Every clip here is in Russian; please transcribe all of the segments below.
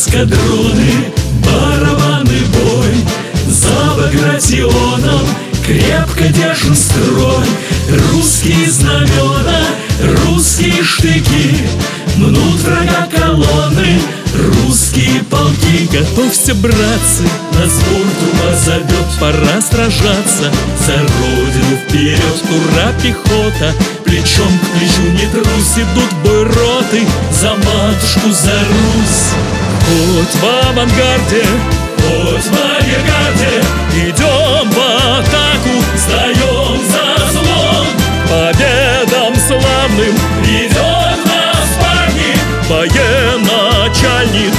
эскадроны, барабанный бой. За Багратионом крепко держим строй. Русские знамена, русские штыки, мнут врага колонны, русские полки. Готовься, братцы, на сбор труба зовет. пора сражаться. За родину вперед, Ура, пехота! плечом к плечу не трус. Идут в бой роты, За матушку, за Русь. хоть в авангарде, Хоть в арьергарде, идем в атаку. встаем за злом. Победам славным Ведет нас, парни, военачальник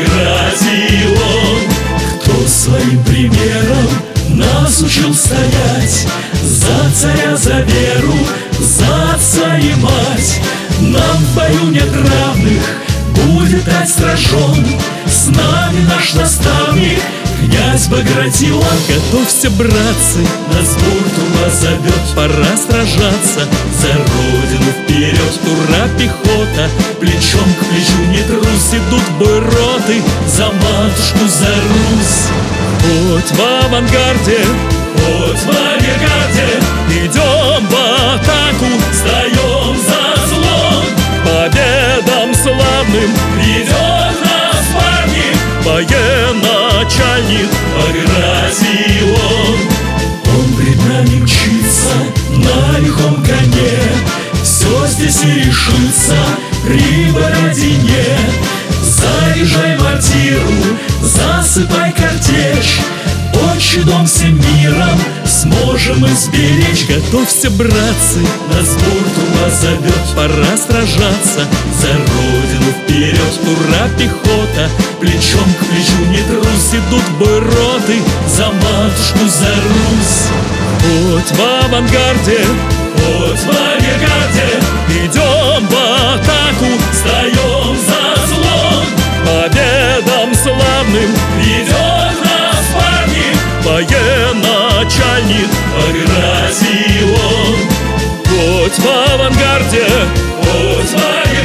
Багратион. Кто своим примером нас учил стоять за царя, за веру, за отца и мать. Нам в бою нет равных, будет дать сражен. С нами наш наставник, князь Багратион. Готовься, братцы, На сбор труба зовет. пора сражаться. За родину вперед, Ура, пехота! плечом к плечу не трус. Идут в бой роты, За матушку, за Русь. хоть в авангарде, Хоть в арьергарде, идем в атаку. встаем за злом. Победам славным Ведет нас, парни, военачальник Багратион. Он пред нами мчится на лихом коне. Все здесь и решится при Бородине. Заряжай мортиру, засыпай картечь. Отчий дом всем миром сможем изберечь. Готовься, братцы, На сбор труба зовет. пора сражаться. За родину вперед, Ура, пехота! плечом к плечу не трус. Идут в бой роты, За матушку, за Русь. хоть в авангарде, Хоть в арьергарде, идем в атаку. встаем за злом. Победам славным Ведет нас, парни, военачальник Багратион. хоть в авангарде, Хоть в арьергарде,